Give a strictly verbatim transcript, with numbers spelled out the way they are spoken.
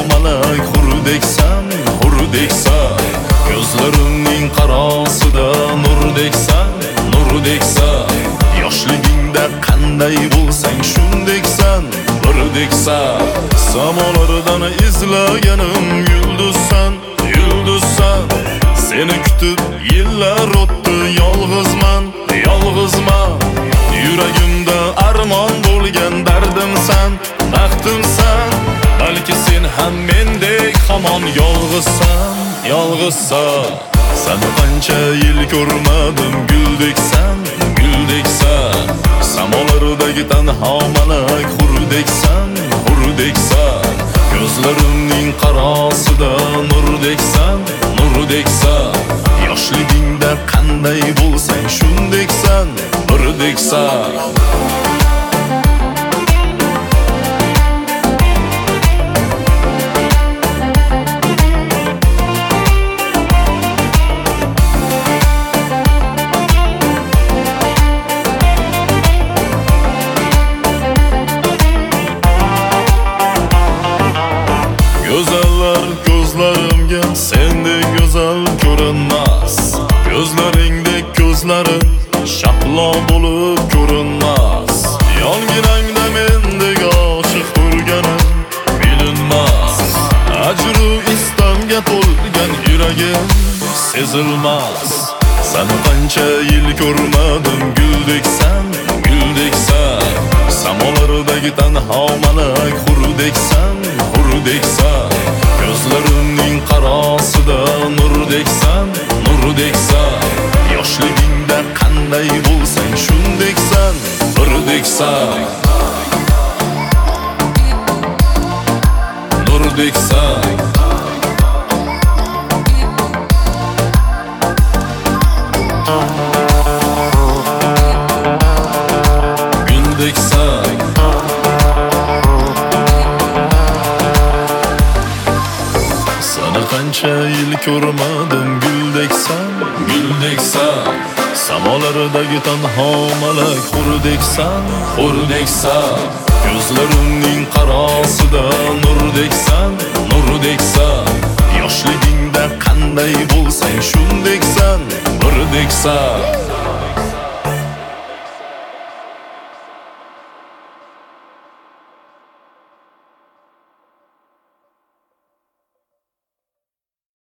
malak hurdeksan, hurdeksan. Ko'zlarimning qarosida nurdeksan, nurdeksan. Yoshligingda qanday bo'lsang shundeksan, birdeksan. Samolardan izlaganim yulduzsan, yulduzsan. Seni kutib yillar o'tdi, yolg'izman, yolg'izman. Yuragimda armon bo'lgan dardimsan, baxtimsan. Balki sen ham mendek hamon yolg'izsan, yolg'izsan. Seni qancha yil ko'rmadim, guldeksan, guldeksan. Samolardagi tanho malak hurdeksan, hurdeksan. Ko'zlarimning qarosida nurdeksan, nurdeksan. Yoshligingda qanday bo'lsang shundeksan, birdeksan. Go'zallar ko'zlarimga sendek go'zal ko'rinmas. Ko'zlaringdek ko'zlarim shahlo bo'lib ko'rinmas. Yonginangda mendek oshiq turganim bilinmas. Ajru istamga to'lgan yuragim sezilmas. Seni qancha yil ko'rmadim, guldeksan, guldeksan. Samolardagi tanho malak hurdeksan, hurdeksan. Ko'zlarimning qarosida nurdeksan, nurdeksan. Yoshligingda qanday bo'lsang shundeksan, birdeksan, nurdeksan. Guldeksan. Seni qancha yil ko'rmadim, guldeksan, guldeksan. Samolardagi tanho malak hurdeksan, hurdeksan. Ko'zlarimning qarosida nurdeksan, nurdeksan. Yoshligingda qanday bo'lsang shundeksan, birdeksan.